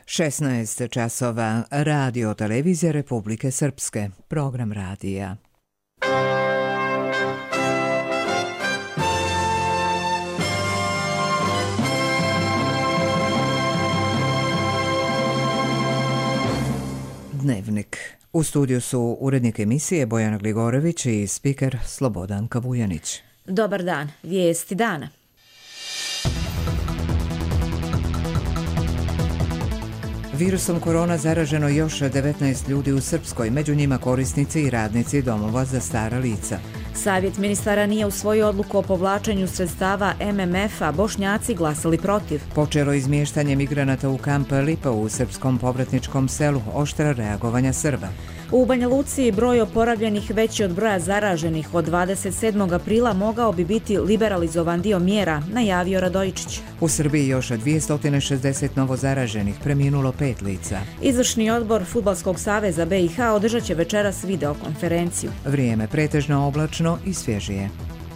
16 časova, Radio televizija Republike Srpske, program radija. Dnevnik. U studiju su urednik emisije Bojana Gligorović i spiker Slobodan Kavujanić. Dobar dan, vijesti dana. Virusom korona zaraženo još 19 ljudi u Srpskoj, među njima korisnici i radnici domova za stara lica. Savjet ministara nije usvojio odluku o povlačenju sredstava MMF-a, Bošnjaci glasali protiv. Počelo izmještanje migranata u kamp Lipa u srpskom povratničkom selu, oštra reagovanja Srba. U Banja Luci broj oporavljenih veći od broja zaraženih od 27. aprila mogao bi biti liberalizovan dio mjera, najavio Radojičić. U Srbiji još 260 novo zaraženih, preminulo 5 lica. Izvršni odbor Fudbalskog saveza BiH održat će večeras videokonferenciju. Vrijeme pretežno oblačno i svježije.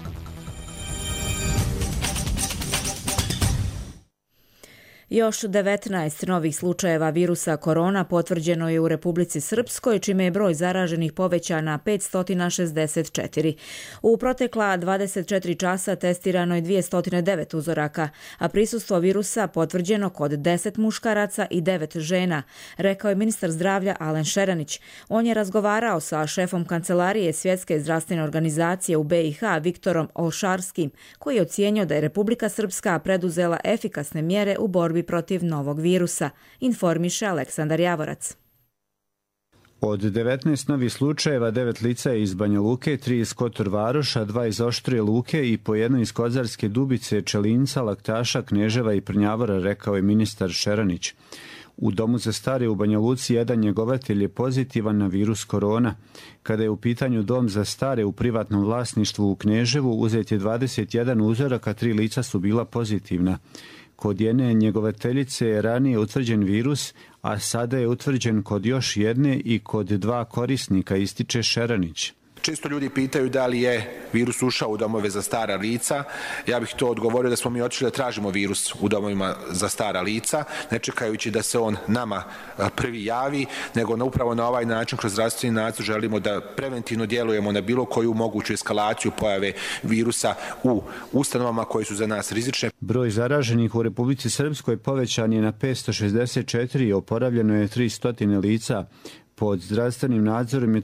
Još 19 novih slučajeva virusa korona potvrđeno je u Republici Srpskoj, čime je broj zaraženih povećan na 564. U protekla 24 časa testirano je 209 uzoraka, a prisustvo virusa potvrđeno kod 10 muškaraca i 9 žena, rekao je ministar zdravlja Alen Šeranić. On je razgovarao sa šefom kancelarije Svjetske zdravstvene organizacije u BiH Viktorom Olšarskim, koji je ocijenio da je Republika Srpska preduzela efikasne mjere u borbi protiv novog virusa, informiše Aleksandar Javorac. Od 19 novih slučajeva, 9 lica je iz Banja Luke, 3 iz Kotor Varoša, 2 iz Oštrije Luke i po jedno iz Kozarske Dubice, Čelinca, Laktaša, Kneževa i Prnjavora, rekao je ministar Šeranić. U domu za stare u Banja Luci jedan njegovatelj je pozitivan na virus korona. Kada je u pitanju dom za stare u privatnom vlasništvu u Kneževu, uzet je 21 uzorak, a 3 lica su bila pozitivna. Kod jedne njegovateljice je ranije utvrđen virus, a sada je utvrđen kod još jedne i kod 2 korisnika, ističe Šeranić. Često ljudi pitaju da li je virus ušao u domove za stara lica. Ja bih to odgovorio da smo mi otišli da tražimo virus u domovima za stara lica, ne čekajući da se on nama prvi javi, nego upravo na ovaj način kroz zdravstveni nadzor želimo da preventivno djelujemo na bilo koju moguću eskalaciju pojave virusa u ustanovama koje su za nas rizične. Broj zaraženih u Republici Srpskoj povećan je na 564 i oporavljeno je 300 lica. Pod zdravstvenim nadzorom je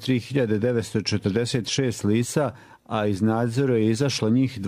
3946 lica, a iz nadzora je izašlo njih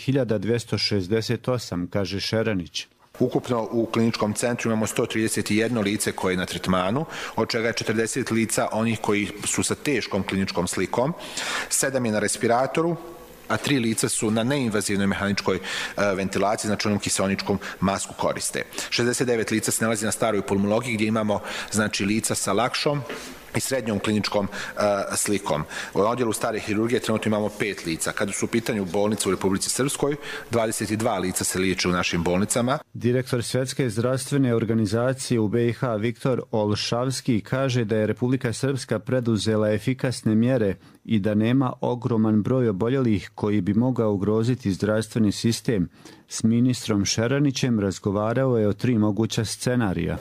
20.268, kaže Šeranić. Ukupno u kliničkom centru imamo 131 lice koje je na tretmanu, od čega je 40 lica onih koji su sa teškom kliničkom slikom, 7 je na respiratoru, a 3 lica su na neinvazivnoj mehaničkoj ventilaciji, znači onom kiseoničkom masku koriste. 69 lica se nalazi na staroj pulmologiji gdje imamo znači lica sa lakšom i srednjom kliničkom slikom. U odjelu stare hirurgije trenutno imamo 5 lica. Kada su u pitanju bolnice u Republici Srpskoj, 22 lica se liječe u našim bolnicama. Direktor Svjetske zdravstvene organizacije u BiH Viktor Olšavski kaže da je Republika Srpska preduzela efikasne mjere i da nema ogroman broj oboljelih koji bi mogao ugroziti zdravstveni sistem. S ministrom Šeranićem razgovarao je o 3 moguća scenarija.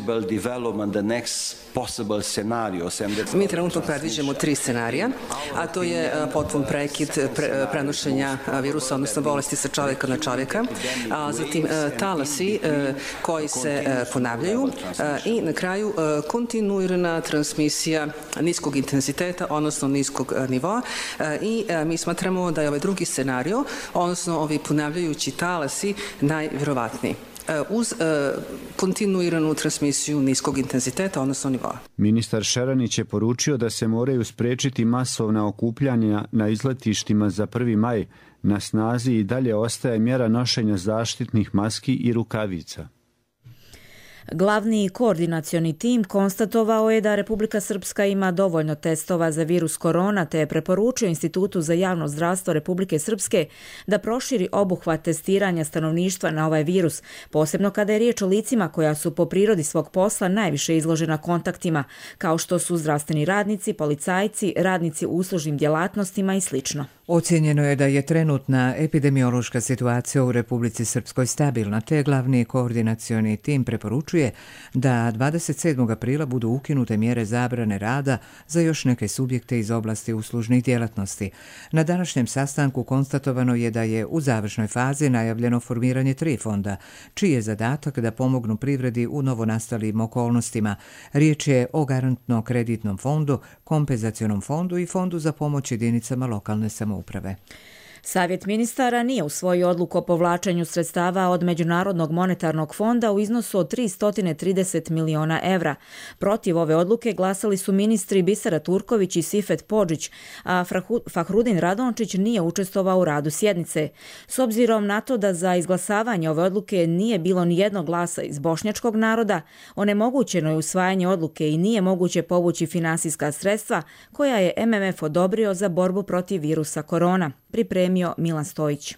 Mi trenutno predviđamo 3 scenarija, a to je potpun prekid prenošenja virusa, odnosno bolesti sa čovjeka na čovjeka, zatim talasi koji se ponavljaju i na kraju kontinuirana transmisija niskog intenziteta, odnosno niskog nivoa, i mi smatramo da je ovaj drugi scenario, odnosno ovi ponavljajući talasi, najvjerovatniji uz kontinuiranu transmisiju niskog intenziteta, odnosno nivoa. Ministar Šeranić je poručio da se moraju spriječiti masovna okupljanja na izletištima za 1. maj. Na snazi i dalje ostaje mjera nošenja zaštitnih maski i rukavica. Glavni koordinacioni tim konstatovao je da Republika Srpska ima dovoljno testova za virus korona, te je preporučio Institutu za javno zdravstvo Republike Srpske da proširi obuhvat testiranja stanovništva na ovaj virus, posebno kada je riječ o licima koja su po prirodi svog posla najviše izložena kontaktima, kao što su zdravstveni radnici, policajci, radnici u uslužnim djelatnostima i sl. Ocijenjeno je da je trenutna epidemiološka situacija u Republici Srpskoj stabilna, te glavni koordinacioni tim preporučuje da 27. aprila budu ukinute mjere zabrane rada za još neke subjekte iz oblasti uslužnih djelatnosti. Na današnjem sastanku konstatovano je da je u završnoj fazi najavljeno formiranje 3 fonda, čiji je zadatak da pomognu privredi u novonastalim okolnostima. Riječ je o garantno-kreditnom fondu, kompenzacionom fondu i fondu za pomoć jedinicama lokalne samouprave. Savjet ministara nije usvojio odluku o povlačenju sredstava od Međunarodnog monetarnog fonda u iznosu od 330 miliona evra. Protiv ove odluke glasali su ministri Bisera Turković i Sifet Podžić, a Fahrudin Radončić nije učestvovao u radu sjednice. S obzirom na to da za izglasavanje ove odluke nije bilo ni jednog glasa iz bošnjačkog naroda, onemogućeno je usvajanje odluke i nije moguće povući finansijska sredstva koja je MMF odobrio za borbu protiv virusa korona, pripremio Milan Stojić.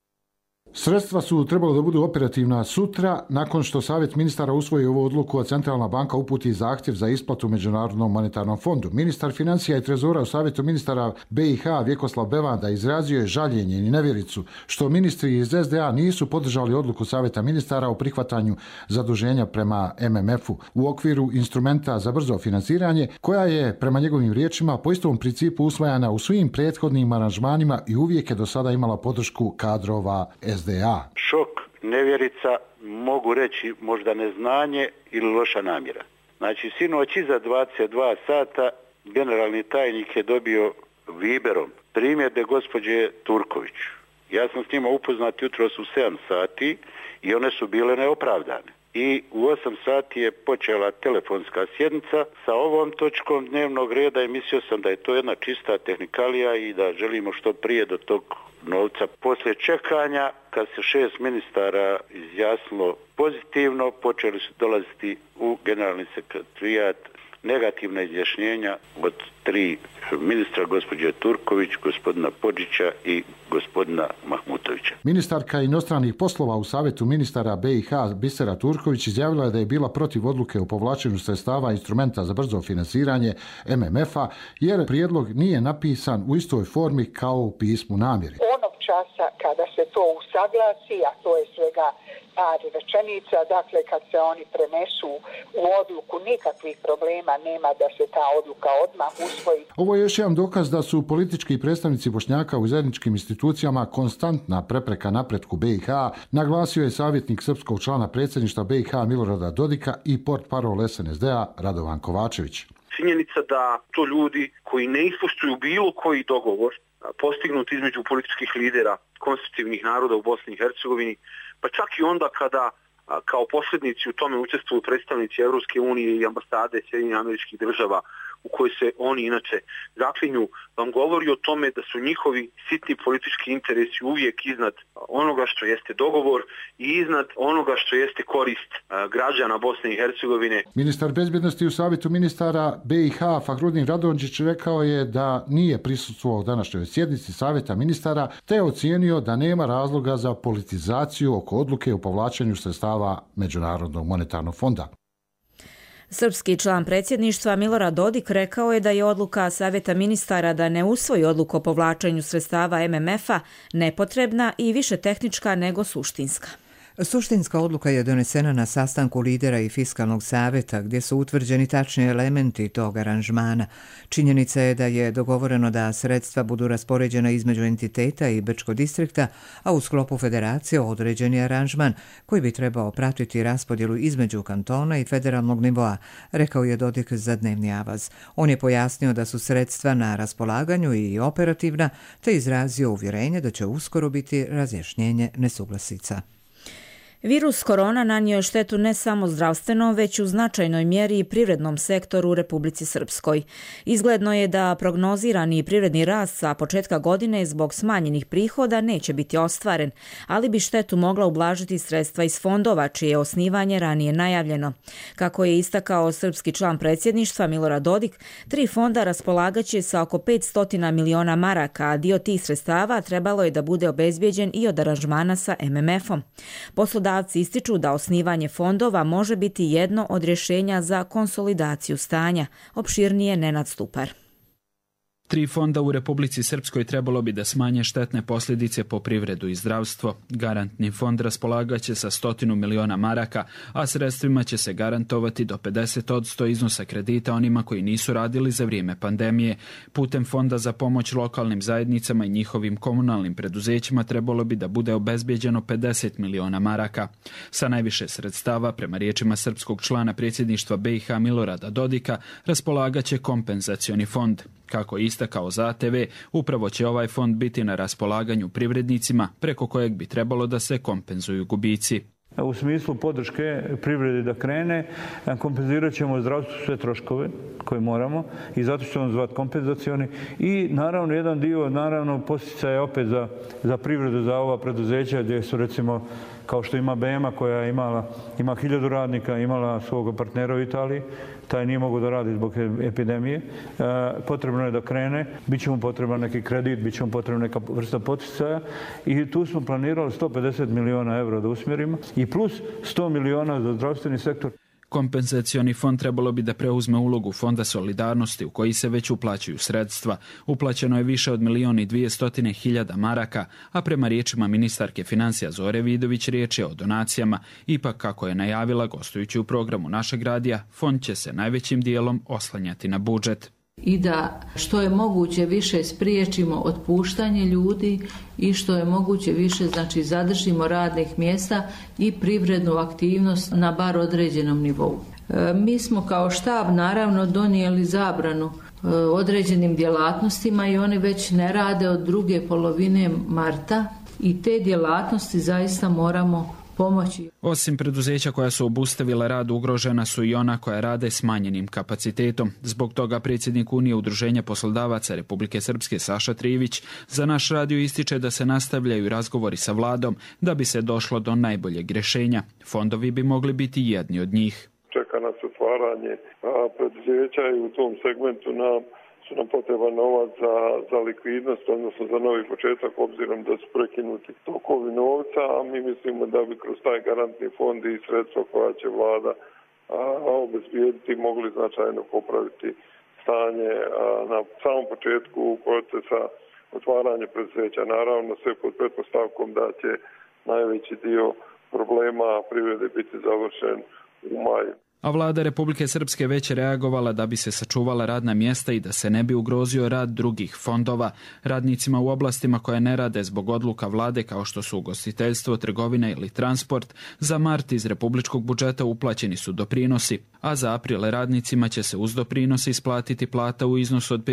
Sredstva su trebalo da budu operativna sutra, nakon što Savjet ministara usvoji ovu odluku, a Centralna banka uputi zahtjev za isplatu Međunarodnom monetarnom fondu. Ministar financija i trezora u Savjetu ministara BiH Vjekoslav Bevanda izrazio je žaljenje i nevjericu što ministri iz SDA nisu podržali odluku Savjeta ministara o prihvatanju zaduženja prema MMF-u u okviru instrumenta za brzo financiranje, koja je, prema njegovim riječima, po istom principu usvajana u svim prethodnim aranžmanima i uvijek je do sada imala podršku kadrova SDA. Šok, nevjerica, mogu reći možda neznanje ili loša namjera. Znači, sinoć iza 22 sata generalni tajnik je dobio Viberom primjedbe gospođe Turković. Ja sam s njima upoznat jutros u 7 sati i one su bile neopravdane. I u 8 sati je počela telefonska sjednica sa ovom točkom dnevnog reda i mislio sam da je to jedna čista tehnikalija i da želimo što prije do tog novca. Poslije čekanja, kad se 6 ministara izjasnilo pozitivno, počeli su dolaziti u generalni sekretarijat negativna izjašnjenja od 3 ministra, gospođe Turković, gospodina Podžića i gospodina Mahmutovića. Ministarka inostranih poslova u Savjetu ministara BiH Bisera Turković izjavila je da je bila protiv odluke o povlačenju sredstava instrumenta za brzo financiranje MMF-a, jer prijedlog nije napisan u istoj formi kao u pismu namjere. Onog časa kada se to usaglasi, a to je svega par rečenica, dakle kad se oni prenesu u odluku, nikakvih problema nema da se ta odluka odmah usvoji. Ovo je još jedan dokaz da su politički predstavnici Bošnjaka u zajedničkim institucijama konstantna prepreka napretku BiH, naglasio je savjetnik srpskog člana predsjedništva BiH Milorada Dodika i portparol SNSD-a Radovan Kovačević. Činjenica da to ljudi koji ne ispoštuju bilo koji dogovor postignut između političkih lidera konstitutivnih naroda u Bosni i Hercegovini, pa čak i onda kada kao posrednici u tome učestvuju predstavnici Europske unije i ambasade Sjedinjenih Američkih Država u kojoj se oni inače zaklinju, vam govori o tome da su njihovi sitni politički interesi uvijek iznad onoga što jeste dogovor i iznad onoga što jeste korist građana Bosne i Hercegovine. Ministar bezbjednosti u Savjetu ministara BiH Fahrudin Radončić rekao je da nije prisustvovao današnjoj sjednici Savjeta ministara, te je ocijenio da nema razloga za politizaciju oko odluke o povlačenju sredstava Međunarodnog monetarnog fonda. Srpski član predsjedništva Milorad Dodik rekao je da je odluka Savjeta ministara da ne usvoji odluku o povlačenju sredstava MMF-a nepotrebna i više tehnička nego suštinska. Suštinska odluka je donesena na sastanku lidera i fiskalnog savjeta gdje su utvrđeni tačni elementi tog aranžmana. Činjenica je da je dogovoreno da sredstva budu raspoređena između entiteta i Brčkog distrikta, a u sklopu federacije određeni aranžman koji bi trebao pratiti raspodjelu između kantona i federalnog nivoa, rekao je Dodik za Dnevni avaz. On je pojasnio da su sredstva na raspolaganju i operativna, te izrazio uvjerenje da će uskoro biti razjašnjenje nesuglasica. Virus korona nanio je štetu ne samo zdravstvenom, već u značajnoj mjeri i privrednom sektoru u Republici Srpskoj. Izgledno je da prognozirani privredni rast sa početka godine zbog smanjenih prihoda neće biti ostvaren, ali bi štetu mogla ublažiti sredstva iz fondova, čije je osnivanje ranije najavljeno. Kako je istakao srpski član predsjedništva Milorad Dodik, 3 fonda raspolagaće sa oko 500 miliona maraka, a dio tih sredstava trebalo je da bude obezbijeđen i od aranžmana sa MMF-om. Poslodavci ističu da osnivanje fondova može biti jedno od rješenja za konsolidaciju stanja. Opširnije Nenad Stupar. 3 fonda u Republici Srpskoj trebalo bi da smanje štetne posljedice po privredu i zdravstvo. Garantni fond raspolagaće sa 100 miliona maraka, a sredstvima će se garantovati do 50% iznosa kredita onima koji nisu radili za vrijeme pandemije. Putem Fonda za pomoć lokalnim zajednicama i njihovim komunalnim preduzećima trebalo bi da bude obezbijeđeno 50 miliona maraka. Sa najviše sredstava, prema riječima srpskog člana predsjedništva BiH Milorada Dodika, raspolagaće kompenzacioni fond. Kako je istakao za ATV, upravo će ovaj fond biti na raspolaganju privrednicima preko kojeg bi trebalo da se kompenzuju gubici. U smislu podrške privredi da krene, kompenzirat ćemo zdravstvu sve troškove koje moramo i zato ćemo zvati kompenzacioni i naravno jedan dio posticaja opet za privredu, za ova preduzeća gdje su recimo kao što ima BEMA koja ima 1000 radnika, imala svog partnera u Italiji, taj nije mogao da radi zbog epidemije. Potrebno je da krene, bit će mu potreban neki kredit, bit će mu potrebna neka vrsta poticaja i tu smo planirali 150 miliona evra da usmjerimo i plus 100 miliona za zdravstveni sektor. Kompenzacioni fond trebalo bi da preuzme ulogu Fonda solidarnosti u koji se već uplaćuju sredstva. Uplaćeno je više od 1.200.000 maraka, a prema riječima ministarke financija Zore Vidović riječ je o donacijama. Ipak, kako je najavila gostujući u programu našeg radija, fond će se najvećim dijelom oslanjati na budžet. I da što je moguće više spriječimo otpuštanje ljudi i što je moguće više zadržimo radnih mjesta i privrednu aktivnost na bar određenom nivou. Mi smo kao štab naravno donijeli zabranu određenim djelatnostima i one već ne rade od druge polovine marta i te djelatnosti zaista moramo pomoći. Osim preduzeća koja su obustavila rad, ugrožena su i ona koja rade smanjenim kapacitetom. Zbog toga predsjednik Unije udruženja poslodavaca Republike Srpske Saša Trivić za naš radio ističe da se nastavljaju razgovori sa vladom da bi se došlo do najboljeg rješenja. Fondovi bi mogli biti jedni od njih. Čeka nas otvaranje preduzeća i u tom segmentu su nam potreban novac za likvidnost, odnosno za novi početak, obzirom da su prekinuti tokovi novca, a mi mislimo da bi kroz taj garantni fond i sredstva koja će vlada obezbijediti mogli značajno popraviti stanje na samom početku procesa otvaranja preduzeća. Naravno, sve pod pretpostavkom da će najveći dio problema privrede biti završen u maju. A vlada Republike Srpske već je reagovala da bi se sačuvala radna mjesta i da se ne bi ugrozio rad drugih fondova. Radnicima u oblastima koje ne rade zbog odluka vlade kao što su ugostiteljstvo, trgovina ili transport, za mart iz republičkog budžeta uplaćeni su doprinosi, a za april radnicima će se uz doprinosi isplatiti plata u iznosu od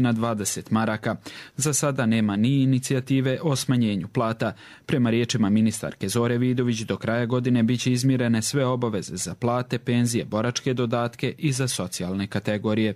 520 maraka. Za sada nema ni inicijative o smanjenju plata. Prema riječima ministarke Zore Vidović, do kraja godine biće izmirene sve obaveze za plate, penzije, boračke dodatke i za socijalne kategorije.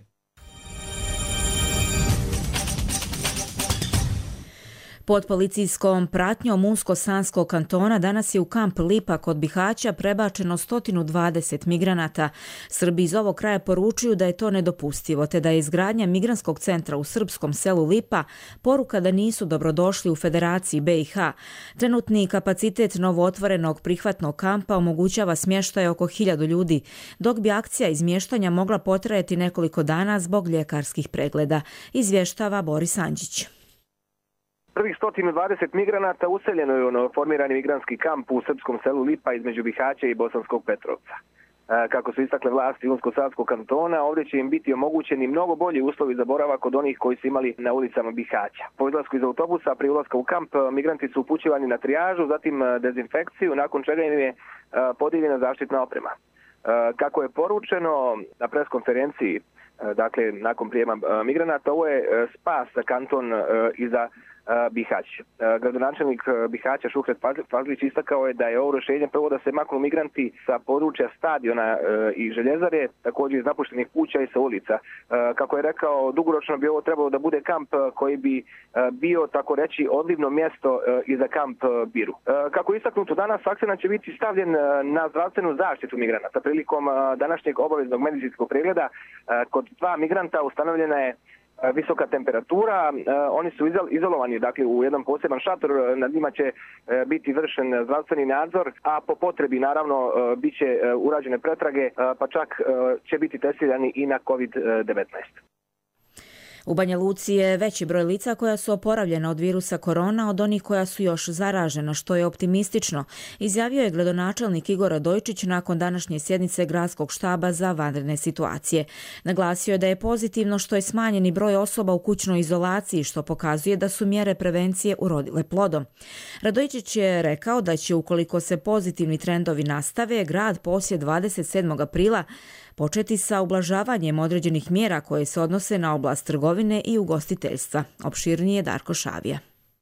Pod policijskom pratnjom Unsko-Sanskog kantona danas je u kamp Lipa kod Bihaća prebačeno 120 migranata. Srbi iz ovog kraja poručuju da je to nedopustivo, te da je izgradnja migrantskog centra u srpskom selu Lipa poruka da nisu dobrodošli u Federaciji BiH. Trenutni kapacitet novootvorenog prihvatnog kampa omogućava smještaj oko 1000 ljudi, dok bi akcija izmještanja mogla potrajati nekoliko dana zbog ljekarskih pregleda, izvještava Boris Anđić. Prvih 120 migranata useljeno je u formirani migrantski kamp u srpskom selu Lipa između Bihaća i Bosanskog Petrovca. Kako su istakle vlasti Unsko-Sanskog kantona, ovdje će im biti omogućeni mnogo bolji uslovi za boravak od onih koji su imali na ulicama Bihaća. Po izlasku iz autobusa, pri ulasku u kamp, migranti su upućivani na trijažu, zatim dezinfekciju, nakon čega im je podijeljena zaštitna oprema. Kako je poručeno na preskonferenciji, dakle nakon prijema migranata, ovo je spas za kanton i za Bihać. Gradonačelnik Bihaća Šuhret Fazlić istakao je da je ovo rješenje prvo da se maknu migranti sa područja stadiona i željezare, također iz napuštenih kuća i sa ulica. Kako je rekao, dugoročno bi ovo trebalo da bude kamp koji bi bio, tako reći, odlivno mjesto i za kamp Biru. Kako je istaknuto danas, akcenat će biti stavljen na zdravstvenu zaštitu migranata. Prilikom današnjeg obaveznog medicinskog pregleda kod 2 migranta ustanovljena je visoka temperatura, oni su izolovani, dakle, u jedan poseban šator, nad njima će biti vršen zdravstveni nadzor, a po potrebi naravno bit će urađene pretrage, pa čak će biti testirani i na COVID-19. U Banja Luci je veći broj lica koja su oporavljena od virusa korona od onih koja su još zaražena, što je optimistično, izjavio je gradonačelnik Igor Radojčić nakon današnje sjednice gradskog štaba za vanredne situacije. Naglasio je da je pozitivno što je smanjeni broj osoba u kućnoj izolaciji, što pokazuje da su mjere prevencije urodile plodom. Radojčić je rekao da će, ukoliko se pozitivni trendovi nastave, grad poslije 27. aprila početi sa ublažavanjem određenih mjera koje se odnose na oblast trgovine i ugostiteljstva. Opširnije Darko Šavija.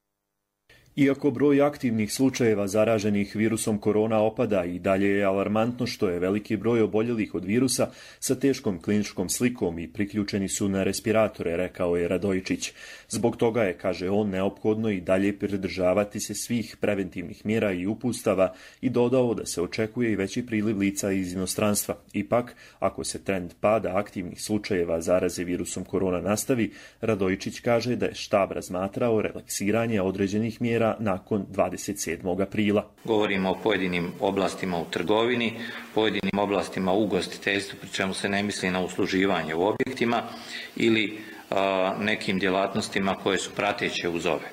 Iako broj aktivnih slučajeva zaraženih virusom korona opada, i dalje je alarmantno što je veliki broj oboljelih od virusa sa teškom kliničkom slikom i priključeni su na respiratore, rekao je Radojčić. Zbog toga je, kaže on, neophodno i dalje pridržavati se svih preventivnih mjera i upustava i dodao da se očekuje i veći priliv lica iz inostranstva. Ipak, ako se trend pada aktivnih slučajeva zaraze virusom korona nastavi, Radojčić kaže da je štab razmatrao relaksiranje određenih mjera nakon 27. aprila. Govorimo o pojedinim oblastima u trgovini, pojedinim oblastima u ugostiteljstvu, pri čemu se ne misli na usluživanje u objektima ili nekim djelatnostima koje su prateće uz ove.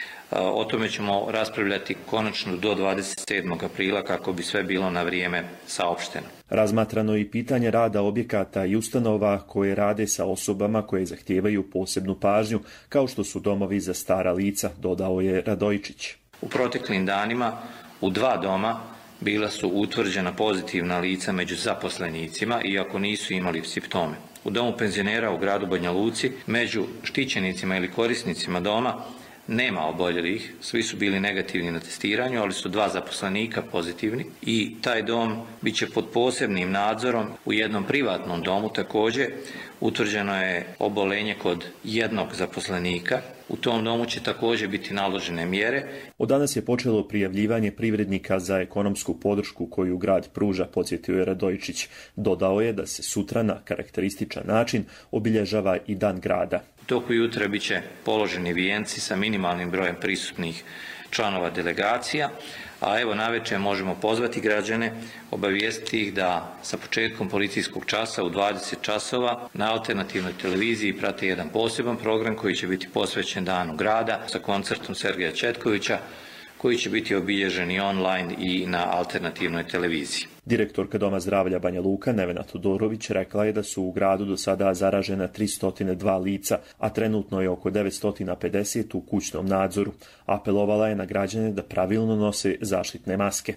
O tome ćemo raspravljati konačno do 27. aprila kako bi sve bilo na vrijeme saopšteno. Razmatrano i pitanje rada objekata i ustanova koje rade sa osobama koje zahtijevaju posebnu pažnju, kao što su domovi za stara lica, dodao je Radojčić. U proteklim danima u 2 doma bila su utvrđena pozitivna lica među zaposlenicima, iako nisu imali simptome. U domu penzionera u gradu Banja Luci među štićenicima ili korisnicima doma nema oboljelih, svi su bili negativni na testiranju, ali su 2 zaposlenika pozitivni i taj dom bit će pod posebnim nadzorom. U jednom privatnom domu također utvrđeno je oboljenje kod jednog zaposlenika. U tom domu će također biti naložene mjere. Od danas je počelo prijavljivanje privrednika za ekonomsku podršku koju grad pruža, podsjetio je Radojčić. Dodao je da se sutra na karakterističan način obilježava i Dan grada. U toku jutra bit će položeni vijenci sa minimalnim brojem prisutnih članova delegacija, a evo navečer možemo pozvati građane, obavijestiti ih da sa početkom policijskog časa u 20 časova na alternativnoj televiziji prate jedan poseban program koji će biti posvećen Danu grada sa koncertom Sergeja Četkovića, koji će biti obilježen i online i na alternativnoj televiziji. Direktorka Doma zdravlja Banja Luka Nevena Todorović rekla je da su u gradu do sada zaražena 302 lica, a trenutno je oko 950 u kućnom nadzoru. Apelovala je na građane da pravilno nose zaštitne maske.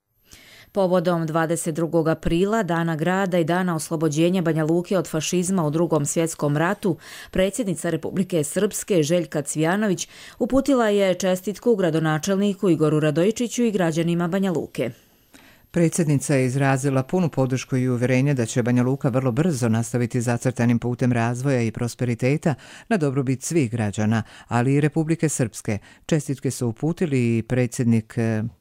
Povodom 22. aprila, Dana grada i Dana oslobođenja Banja Luke od fašizma u Drugom svjetskom ratu, predsjednica Republike Srpske Željka Cvijanović uputila je čestitku gradonačelniku Igoru Radojčiću i građanima Banja Luke. Predsjednica je izrazila punu podršku i uvjerenje da će Banja Luka vrlo brzo nastaviti zacrtanim putem razvoja i prosperiteta na dobrobit svih građana, ali i Republike Srpske. Čestitke su uputili i predsjednik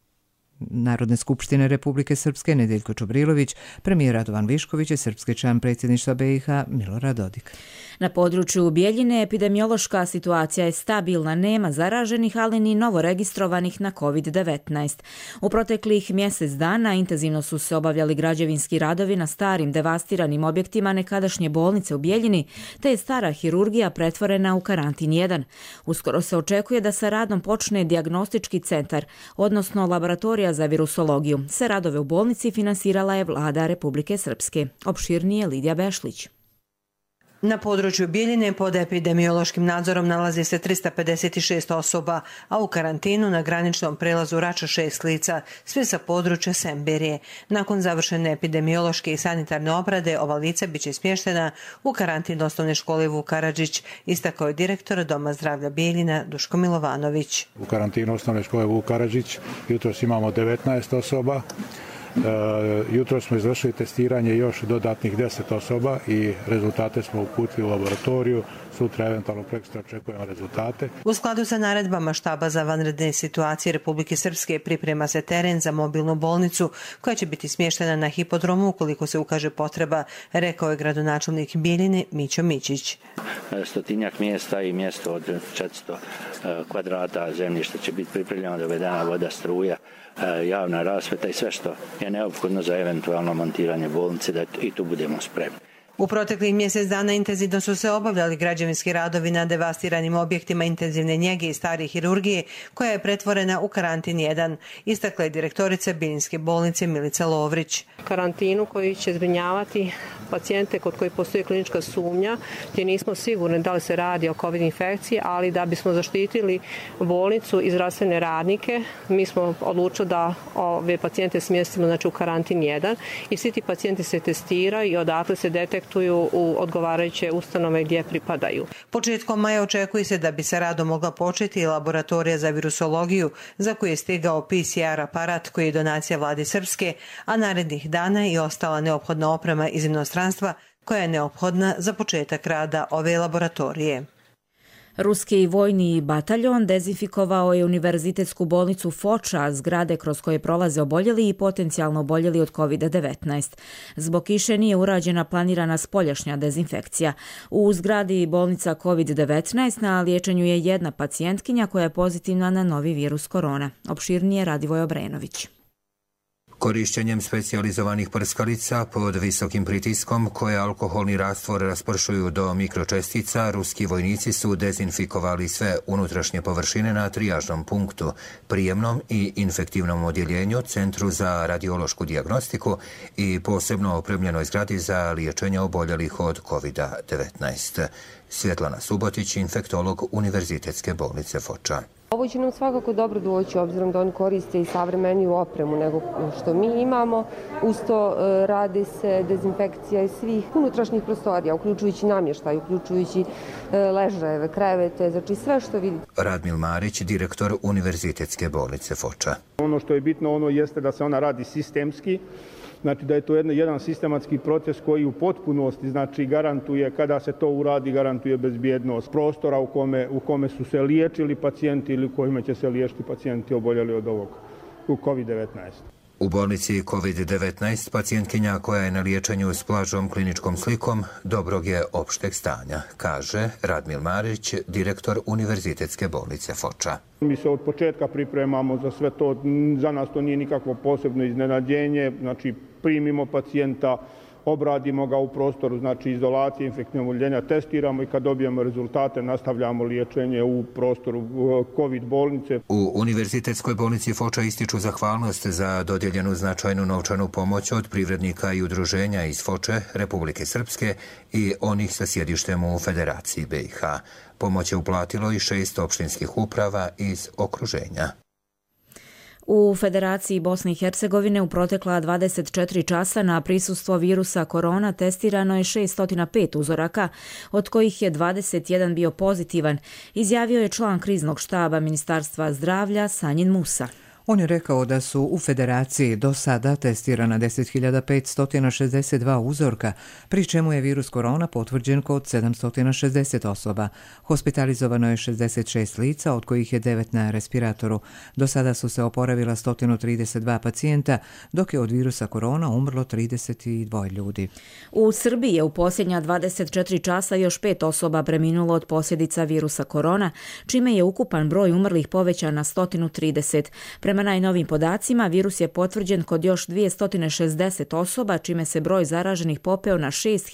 Narodne skupštine Republike Srpske Nedeljko Čobrilović, premijer Radovan Višković i srpski član predsjedništva BiH Milorad Dodik. Na području Bijeljine epidemiološka situacija je stabilna, nema zaraženih, ali ni novoregistrovanih na COVID-19. U proteklih mjesec dana intenzivno su se obavljali građevinski radovi na starim devastiranim objektima nekadašnje bolnice u Bijeljini, te je stara hirurgija pretvorena u karantin 1. Uskoro se očekuje da sa radom počne dijagnostički centar, odnosno laboratorija za virusologiju. Sve radove u bolnici finansirala je vlada Republike Srpske. Opširnije Lidija Bešlić. Na području Bijeljine pod epidemiološkim nadzorom nalazi se 356 osoba, a u karantinu na graničnom prelazu Rača 6 lica, sve sa područja Semberije. Nakon završene epidemiološke i sanitarne obrade, ova lica biće smještena u karantin osnovne škole Vuk Karadžić, istakao je direktor Doma zdravlja Bijeljina Duško Milovanović. U karantinu osnovne škole Vuk Karadžić jutros imamo 19 osoba. Jutro smo izvršili testiranje još dodatnih 10 osoba i rezultate smo uputili u laboratoriju. Sutra, eventualno prekosutra, očekujemo rezultate. U skladu sa naredbama štaba za vanredne situacije Republike Srpske priprema se teren za mobilnu bolnicu koja će biti smještena na hipodromu ukoliko se ukaže potreba, rekao je gradonačelnik Bijeljine Mićo Mićić. 100 mjesta i mjesto od 400 kvadrata zemljišta će biti pripremljeno, dovedena voda, struja, javna rasvjeta i sve što je neophodno za eventualno montiranje bolnice, da i tu budemo spremni. U proteklih mjesec dana intenzivno su se obavljali građevinski radovi na devastiranim objektima intenzivne njege i starije hirurgije, koja je pretvorena u karantin 1, istakla je direktorica Biljinske bolnice Milica Lovrić. Karantinu koji će zbrinjavati pacijente kod koji postoji klinička sumnja, gdje nismo sigurni da li se radi o COVID infekciji, ali da bismo zaštitili bolnicu i zdravstvene radnike, mi smo odlučili da ove pacijente smjestimo u karantin 1 i svi ti pacijenti se testiraju i odatle se detektuju u odgovarajuće ustanove gdje pripadaju. Početkom maja očekuje se da bi se radom mogla početi i laboratorija za virusologiju, za koju je stigao PCR aparat koji je donacija vladi Srpske, a narednih dana i ostala neophodna oprema iz inostranstva koja je neophodna za početak rada ove laboratorije. Ruski vojni bataljon dezinfikovao je univerzitetsku bolnicu Foča, zgrade kroz koje prolaze oboljeli i potencijalno oboljeli od COVID-19. Zbog kiše nije urađena planirana spoljašnja dezinfekcija. U zgradi bolnica COVID-19 na liječenju je jedna pacijentkinja koja je pozitivna na novi virus korona. Opširnije Radivoj Obrenović. Korišćenjem specijalizovanih prskalica pod visokim pritiskom koje alkoholni rastvor raspršuju do mikročestica, ruski vojnici su dezinfikovali sve unutrašnje površine na trijažnom punktu, prijemnom i infektivnom odjeljenju, centru za radiološku dijagnostiku i posebno opremljenoj zgradi za liječenje oboljelih od COVID-19. Svjetlana Subotić, infektolog Univerzitetske bolnice Foča. Ovo će nam svakako dobro doći, obzirom da oni koriste i savremeniju opremu nego što mi imamo. Usto radi se dezinfekcija iz svih unutrašnjih prostorija, uključujući namještaj, uključujući ležajeve, krevete, znači sve što vidite. Radmil Marić, direktor Univerzitetske bolnice Foča. Ono što je bitno jeste da se ona radi sistemski. Znači da je to jedan sistematski proces koji u potpunosti garantuje, kada se to uradi, garantuje bezbjednost prostora u kome su se liječili pacijenti ili u kojima će se liječiti pacijenti oboljeli od ovog COVID-19. U bolnici COVID-19 pacijentkinja koja je na liječenju s blažom kliničkom slikom dobrog je opšteg stanja, kaže Radmil Marić, direktor Univerzitetske bolnice Foča. Mi se od početka pripremamo za sve to, za nas to nije nikakvo posebno iznenađenje, znači primimo pacijenta, obradimo ga u prostoru, znači izolacije, infektivnog oboljenja, testiramo i kad dobijemo rezultate nastavljamo liječenje u prostoru COVID bolnice. U Univerzitetskoj bolnici Foča ističu zahvalnost za dodjeljenu značajnu novčanu pomoć od privrednika i udruženja iz Foče, Republike Srpske i onih sa sjedištem u Federaciji BiH. Pomoć je uplatilo i 6 opštinskih uprava iz okruženja. U Federaciji Bosne i Hercegovine u protekla 24 časa na prisustvo virusa korona testirano je 605 uzoraka, od kojih je 21 bio pozitivan, izjavio je član kriznog štaba Ministarstva zdravlja Sanjin Musa. On je rekao da su u Federaciji do sada testirana 10.562 uzorka, pri čemu je virus korona potvrđen kod 760 osoba. Hospitalizovano je 66 lica, od kojih je 9 na respiratoru. Do sada su se oporavila 132 pacijenta, dok je od virusa korona umrlo 32 ljudi. U Srbiji je u posljednja 24 časa još 5 osoba preminulo od posljedica virusa korona, čime je ukupan broj umrlih povećan na 130. Prema najnovim podacima, virus je potvrđen kod još 260 osoba, čime se broj zaraženih popeo na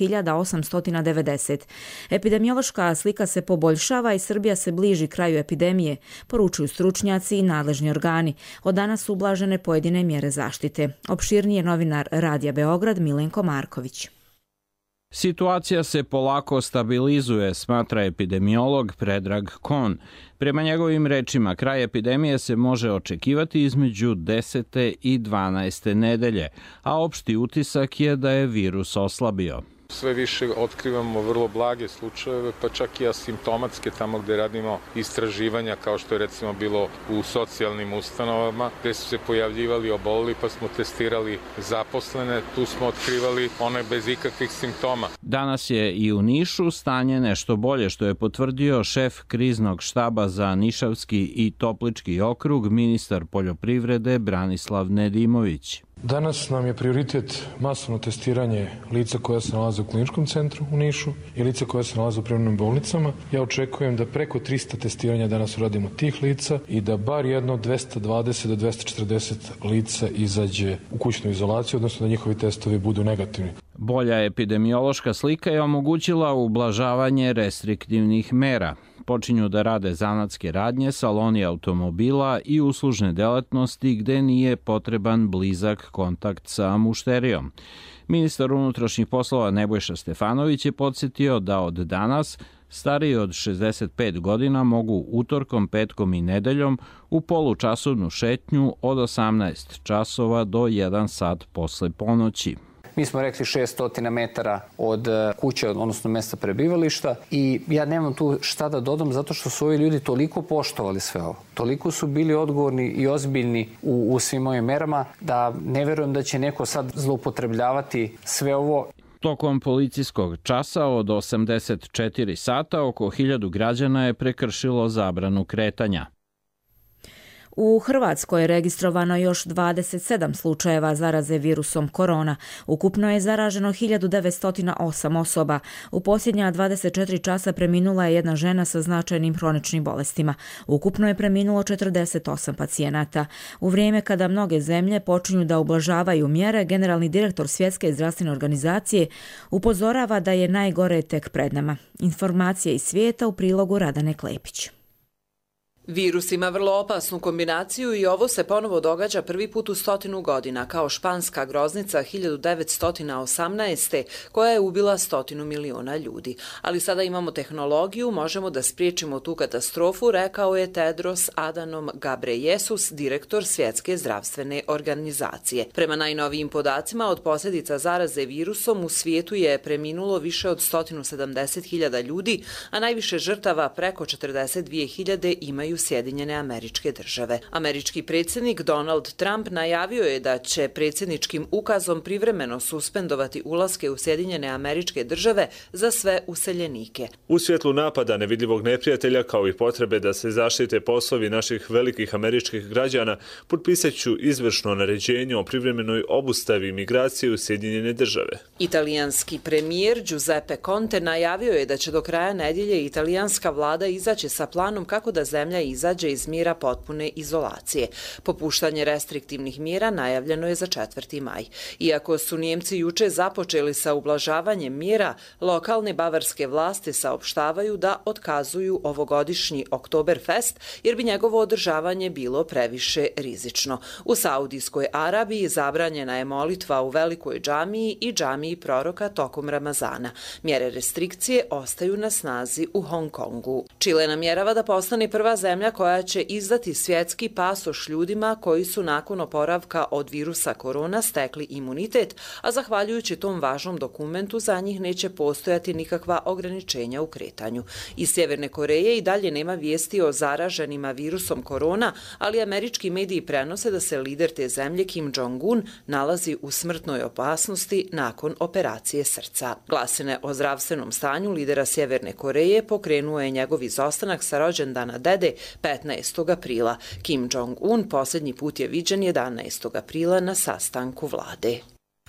6.890. Epidemiološka slika se poboljšava i Srbija se bliži kraju epidemije, poručuju stručnjaci i nadležni organi. Od danas su ublažene pojedine mjere zaštite. Opširnije novinar Radija Beograd Milenko Marković. Situacija se polako stabilizuje, smatra epidemiolog Predrag Kon. Prema njegovim rečima, kraj epidemije se može očekivati između 10. i 12. nedelje, a opšti utisak je da je virus oslabio. Sve više otkrivamo vrlo blage slučajeve, pa čak i asimptomatske, tamo gdje radimo istraživanja, kao što je recimo bilo u socijalnim ustanovama, gdje su se pojavljivali oboleli, pa smo testirali zaposlene, tu smo otkrivali one bez ikakvih simptoma. Danas je i u Nišu stanje nešto bolje, što je potvrdio šef kriznog štaba za Nišavski i Toplički okrug, ministar poljoprivrede Branislav Nedimović. Danas nam je prioritet masovno testiranje lica koja se nalaze u kliničkom centru u Nišu i lica koja se nalaze u privremenim bolnicama. Ja očekujem da preko 300 testiranja danas uradimo tih lica i da bar jedno 220 do 240 lica izađe u kućnu izolaciju, odnosno da njihovi testovi budu negativni. Bolja epidemiološka slika je omogućila ublažavanje restriktivnih mera. Počinju da rade zanatske radnje, saloni automobila i uslužne delatnosti gde nije potreban blizak kontakt sa mušterijom. Ministar unutrašnjih poslova Nebojša Stefanović je podsjetio da od danas stariji od 65 godina mogu utorkom, petkom i nedeljom u polučasovnu šetnju od 18 časova do 1 sat posle ponoći. Mi smo rekli 600 metara od kuće, odnosno mesta prebivališta i ja nemam tu šta da dodam zato što su ovi ljudi toliko poštovali sve ovo. Toliko su bili odgovorni i ozbiljni u svim ovim merama da ne verujem da će neko sad zloupotrebljavati sve ovo. Tokom policijskog časa od 84 sata oko 1000 građana je prekršilo zabranu kretanja. U Hrvatskoj je registrovano još 27 slučajeva zaraze virusom korona. Ukupno je zaraženo 1908 osoba. U posljednja 24 časa preminula je jedna žena sa značajnim hroničnim bolestima. Ukupno je preminulo 48 pacijenata. U vrijeme kada mnoge zemlje počinju da ublažavaju mjere, generalni direktor Svjetske zdravstvene organizacije upozorava da je najgore tek pred nama. Informacije iz svijeta u prilogu Radane Klepić. Virus ima vrlo opasnu kombinaciju i ovo se ponovo događa prvi put u 100 godina, kao španska groznica 1918. koja je ubila 100 miliona ljudi. Ali sada imamo tehnologiju, možemo da spriječimo tu katastrofu, rekao je Tedros Adhanom Ghebreyesus, direktor Svjetske zdravstvene organizacije. Prema najnovijim podacima, od posljedica zaraze virusom u svijetu je preminulo više od 170.000 ljudi, a najviše žrtava, preko 42.000, imaju Sjedinjene Američke Države. Američki predsjednik Donald Trump najavio je da će predsjedničkim ukazom privremeno suspendovati ulaske u Sjedinjene Američke Države za sve useljenike. U svjetlu napada nevidljivog neprijatelja kao i potrebe da se zaštite poslovi naših velikih američkih građana, potpisat ću izvršno naređenje o privremenoj obustavi migracije u Sjedinjene Države. Italijanski premijer Giuseppe Conte najavio je da će do kraja nedjelje italijanska vlada izaći sa planom kako da zemlja izađe iz mjera potpune izolacije. Popuštanje restriktivnih mjera najavljeno je za 4. maj. Iako su Njemci juče započeli sa ublažavanjem mjera, lokalne bavarske vlasti saopštavaju da otkazuju ovogodišnji Oktoberfest jer bi njegovo održavanje bilo previše rizično. U Saudijskoj Arabiji zabranjena je molitva u velikoj džamiji i džamiji proroka tokom Ramazana. Mjere restrikcije ostaju na snazi u Hong Kongu. Čile namjerava da postane prva zemlja koja će izdati svjetski pasoš ljudima koji su nakon oporavka od virusa korona stekli imunitet, a zahvaljujući tom važnom dokumentu za njih neće postojati nikakva ograničenja u kretanju. Iz Sjeverne Koreje i dalje nema vijesti o zaraženima virusom korona, ali američki mediji prenose da se lider te zemlje Kim Jong-un nalazi u smrtnoj opasnosti nakon operacije srca. Glasine o zdravstvenom stanju lidera Sjeverne Koreje pokrenuo je njegov izostanak sa rođendana dede 15. aprila. Kim Jong-un posljednji put je viđen 11. aprila na sastanku vlade.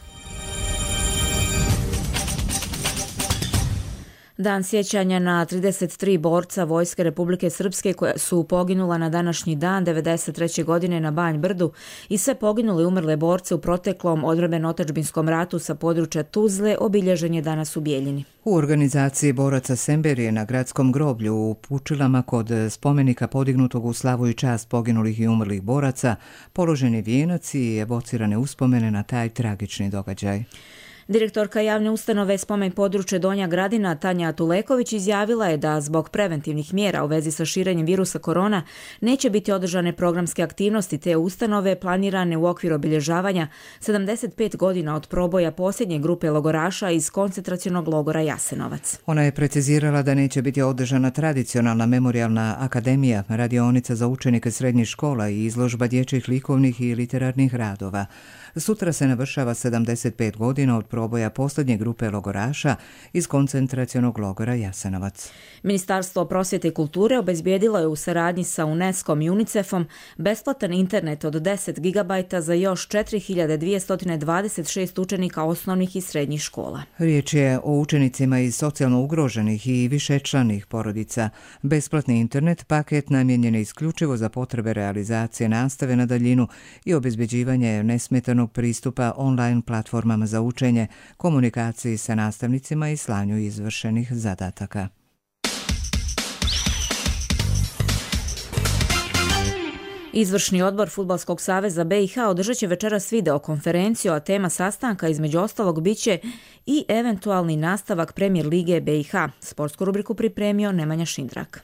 Dan sjećanja na 33 borca Vojske Republike Srpske koja su poginula na današnji dan 1993. godine na Banj Brdu i sve poginule umrle borce u proteklom odbrambeno-otadžbinskom ratu sa područja Tuzle obilježen je danas u Bijeljini. U organizaciji boraca Semberije na gradskom groblju u Pučilama kod spomenika podignutog u slavu i čast poginulih i umrlih boraca položen je vijenac i evocirane uspomene na taj tragični događaj. Direktorka javne ustanove Spomen područje Donja Gradina Tanja Tuleković izjavila je da zbog preventivnih mjera u vezi sa širenjem virusa korona neće biti održane programske aktivnosti te ustanove planirane u okviru obilježavanja 75 godina od proboja posljednje grupe logoraša iz koncentracionog logora Jasenovac. Ona je precizirala da neće biti održana tradicionalna memorijalna akademija, radionica za učenike srednjih škola i izložba dječjih likovnih i literarnih radova. Sutra se navršava 75 godina od proboja posljednje grupe logoraša iz koncentracionog logora Jasenovac. Ministarstvo prosvjete i kulture obezbijedilo je u saradnji sa UNESCO-om i UNICEF-om besplatan internet od 10 GB za još 4226 učenika osnovnih i srednjih škola. Riječ je o učenicima iz socijalno ugroženih i višečlanih porodica. Besplatni internet paket namijenjen je isključivo za potrebe realizacije nastave na daljinu i obezbeđivanje nesmetanog pristupa online platformama za učenje, nastave, komunikaciji sa nastavnicima i slanju izvršenih zadataka. Izvršni odbor Fudbalskog saveza BiH održat će večeras videokonferenciju, a tema sastanka između ostalog biće i eventualni nastavak Premijer lige BiH. Sportsku rubriku pripremio Nemanja Šindrak.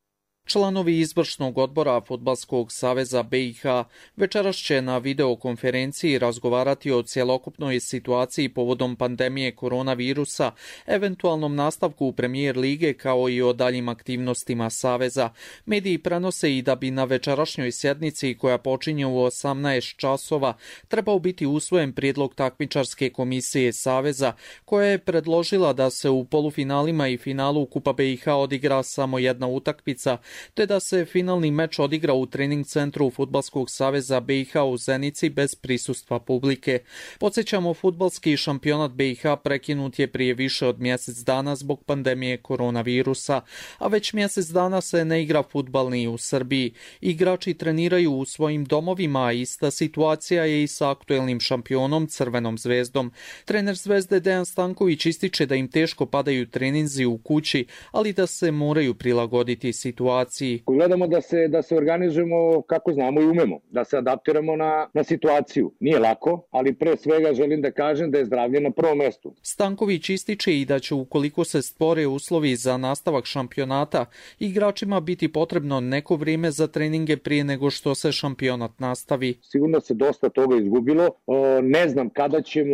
Članovi izvršnog odbora Fudbalskog saveza BiH večeras će na videokonferenciji razgovarati o cjelokupnoj situaciji povodom pandemije koronavirusa, eventualnom nastavku Premijer lige kao i o daljim aktivnostima saveza. Mediji prenose i da bi na večerašnjoj sjednici koja počinje u 18 časova trebao biti usvojen prijedlog takmičarske komisije saveza koja je predložila da se u polufinalima i finalu Kupa BiH odigra samo jedna utakmica, te da se finalni meč odigra u trening centru Fudbalskog saveza BiH u Zenici bez prisustva publike. Podsjećamo, fudbalski šampionat BiH prekinut je prije više od mjesec dana zbog pandemije koronavirusa, a već mjesec dana se ne igra fudbal ni u Srbiji. Igrači treniraju u svojim domovima, a ista situacija je i sa aktuelnim šampionom Crvenom zvezdom. Trener Zvezde Dejan Stanković ističe da im teško padaju treninzi u kući, ali da se moraju prilagoditi situaciji. Gledamo da se organizujemo kako znamo i umemo, da se adaptiramo na situaciju. Nije lako, ali pre svega želim da kažem da je zdravlje na prvom mjestu. Stanković ističe i da će, ukoliko se stvore uslovi za nastavak šampionata, igračima biti potrebno neko vrijeme za treninge prije nego što se šampionat nastavi. Sigurno se dosta toga izgubilo. Ne znam kada ćemo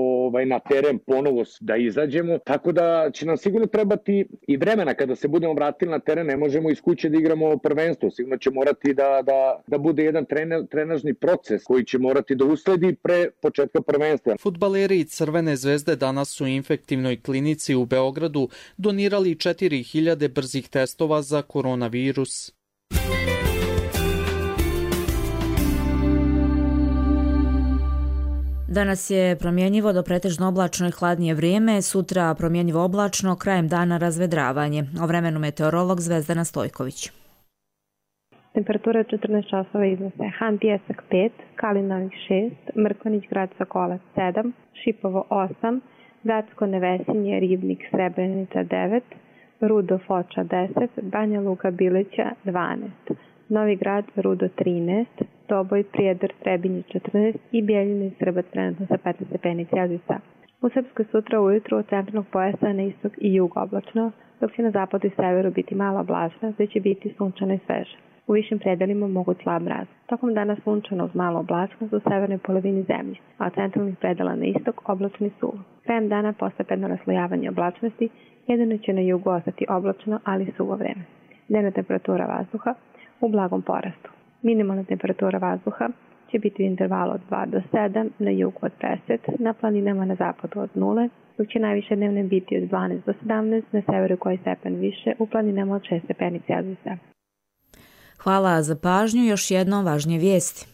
na teren ponovo da izađemo, tako da će nam sigurno trebati i vremena kada se budemo vratili na teren. Ne možemo iz kuće da igramo prvenstvo. Sigurno će morati da bude jedan trenažni proces koji će morati da usledi pre početka prvenstva. Fudbaleri Crvene zvezde danas u infektivnoj klinici u Beogradu donirali 4000 brzih testova za koronavirus. Danas je promjenjivo do pretežno oblačno i hladnije vrijeme, sutra promjenjivo oblačno, krajem dana razvedravanje. O vremenu meteorolog Zvezdana Stojković. Temperatura 14 časova iznose Han Pijesak 5, Kalinovih 6, Mrkonić grad Sokolac 7, Šipovo 8, Gatsko Nevesinje, Ribnik, Srebrenica 9, Rudo Foča 10, Banja Luka Bileća 12, Novi Grad Rudo 13, Doboj, Prijedor, Trebinje 14 i Bijeljina i Srbac trenutno sa 15 stepeni Celzijusa. U Srpskoj sutra ujutru od centralnog pojasa na istok i jug oblačno, dok će na zapadu i severu biti malo oblačno, gdje će biti sunčano i sveže. U višim predelima mogu slab mraz. Tokom dana sunčano uz malo oblačnost u severnoj polovini zemlje, a od centralnih predela na istok oblačni suvo. Krajem dana postepeno raslojavanje oblačnosti, jedino će na jugu ostati oblačno, ali suvo vreme. Dnevna temperatura vazduha u blagom porastu. Minimalna temperatura vazduha će biti u intervalu od 2 do 7, na jugu od 10, na planinama na zapadu od 0, dok će najviše dnevne biti od 12 do 17, na severu koji stepen više, u planinama od 6 stepeni Celzijusa. Hvala za pažnju, još jedno važnije vijesti.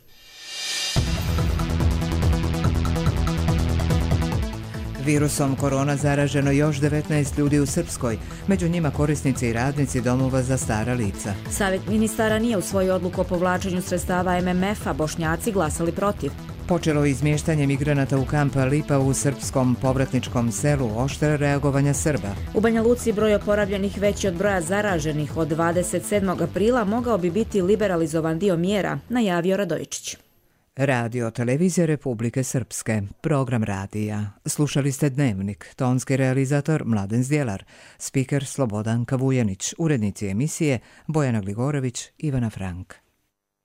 Virusom korona zaraženo još 19 ljudi u Srpskoj, među njima korisnici i radnici domova za stara lica. Savjet ministara nije u svoju odluku o povlačenju sredstava MMF-a, Bošnjaci glasali protiv. Počelo izmještanje migranata u kamp Lipa u srpskom povratničkom selu, oštre reagovanja Srba. U Banja Luci broj oporavljenih veći od broja zaraženih od 27. aprila mogao bi biti liberalizovan dio mjera, najavio Radojičić. Radio Televizija Republike Srpske, program radija. Slušali ste Dnevnik, tonski realizator Mladen Zdjelar, spiker Slobodan Kavujanić, urednici emisije Bojana Gligorović, Ivana Frank.